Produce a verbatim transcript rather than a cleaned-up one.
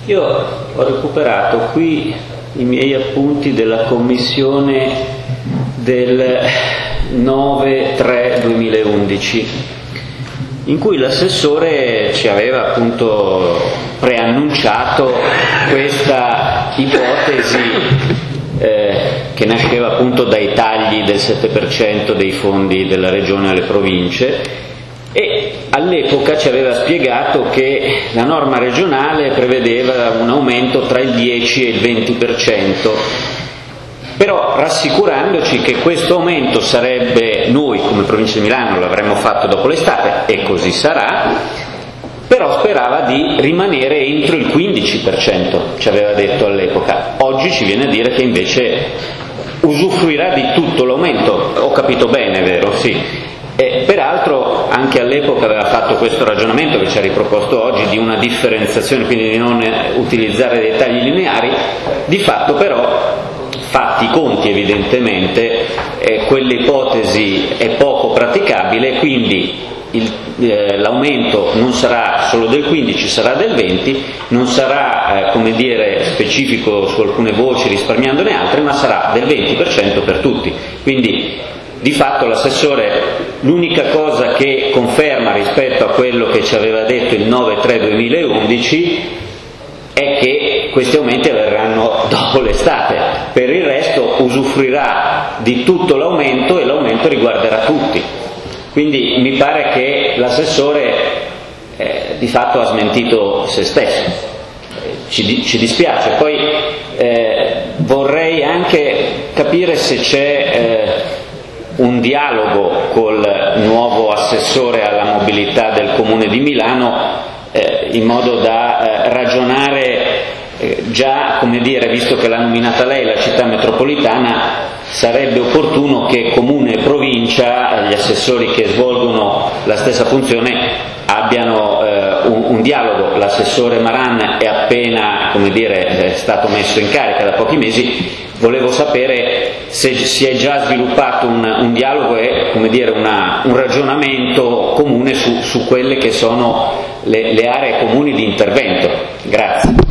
Io ho recuperato qui i miei appunti della commissione del nove tre duemilaundici, in cui l'assessore ci aveva appunto preannunciato questa ipotesi eh, che nasceva appunto dai tagli del sette per cento dei fondi della regione alle province, e all'epoca ci aveva spiegato che la norma regionale prevedeva un aumento tra il dieci e il venti per cento, però rassicurandoci che questo aumento sarebbe, noi come provincia di Milano l'avremmo fatto dopo l'estate, e così sarà, però sperava di rimanere entro il quindici per cento, ci aveva detto all'epoca. Oggi ci viene a dire che invece usufruirà di tutto l'aumento. Ho capito bene, vero? Sì. E peraltro anche all'epoca aveva fatto questo ragionamento che ci ha riproposto oggi di una differenziazione, quindi di non utilizzare dei tagli lineari. Di fatto però, fatti i conti evidentemente, eh, quell'ipotesi è poco praticabile, quindi il, eh, l'aumento non sarà solo del quindici, sarà del venti, non sarà eh, come dire specifico su alcune voci risparmiandone altre, ma sarà del venti per cento per tutti. Quindi di fatto l'assessore, l'unica cosa che conferma rispetto a quello che ci aveva detto il nove tre duemilaundici è che questi aumenti avverranno dopo l'estate. Per il resto usufruirà di tutto l'aumento e l'aumento riguarderà tutti. Quindi mi pare che l'assessore eh, di fatto ha smentito se stesso. Ci, ci dispiace. Poi eh, vorrei anche capire se c'è eh, un dialogo col nuovo assessore alla mobilità del Comune di Milano, eh, in modo da eh, ragionare eh, già, come dire, visto che l'ha nominata lei la città metropolitana, sarebbe opportuno che Comune e Provincia, gli assessori che svolgono la stessa funzione, abbiano eh, un, un dialogo. L'assessore Maran è appena, come dire, è stato messo in carica da pochi mesi. Volevo sapere se si è già sviluppato un, un dialogo e, come dire, una, un ragionamento comune su, su quelle che sono le, le aree comuni di intervento. Grazie.